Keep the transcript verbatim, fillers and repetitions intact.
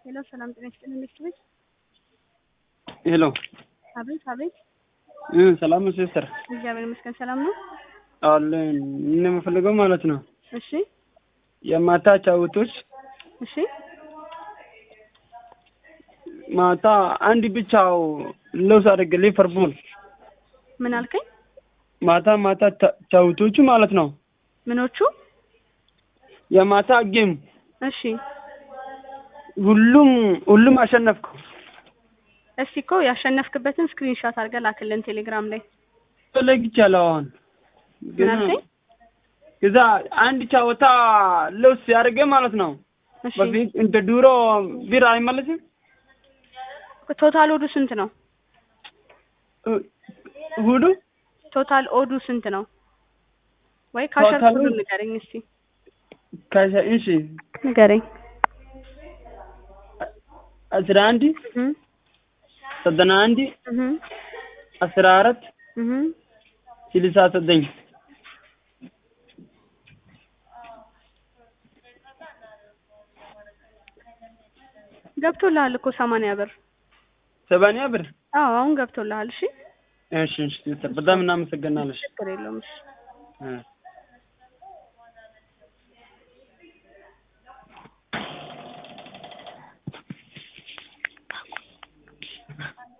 ሄሎ ሰላም ጤና ይስጥልኝ እንዴት ነሽ? ሄሎ አቤት አቤት እ ሰላም ነው ሲስተር? እግዚአብሔር ይመስገን ሰላም ነው። አለን ምን የምፈልገው ማለት ነው። እሺ የማታ ጫውቶች እሺ ማታ አንድ ብቻው ሎስ አደረገ ሊቨርፑል። ምን አልከኝ? ማታ ማታ ጫውቶቹ ማለት ነው። ምኖቹ? የማታ ጌም እሺ ሁሉም ሁሉም አሸነፍኩ። እስቲ እኮ ያሸነፍክበትን ስክሪንሾት አድርገህ ላክልን ቴሌግራም ላይ። ተለግቻለሁ አሁን ምን አልከኝ? ከዛ አንድ ጫወታ ሎስ ያደረገ ማለት ነው። እሺ በፊት እንደ ድሮ ቢራ አይመለስም። ቶታል ኦዱ ስንት ነው? ሁሉ ቶታል ኦዱ ስንት ነው? ወይ ካሸር ሁሉ ንገረኝ እስቲ። ካሸ እሺ ንገረኝ። አስራ አንድ እህ ዘጠና አንድ እህ አስራ አራት እህ ስልሳ ዘጠኝ ገብቶልሃል እኮ ሰማንያ ብር። ሰማንያ ብር? አዎ አሁን ገብቶልሃል። እሺ እሺ እሺ በጣም እናመሰግናለን። ችግር የለውም። እሺ እ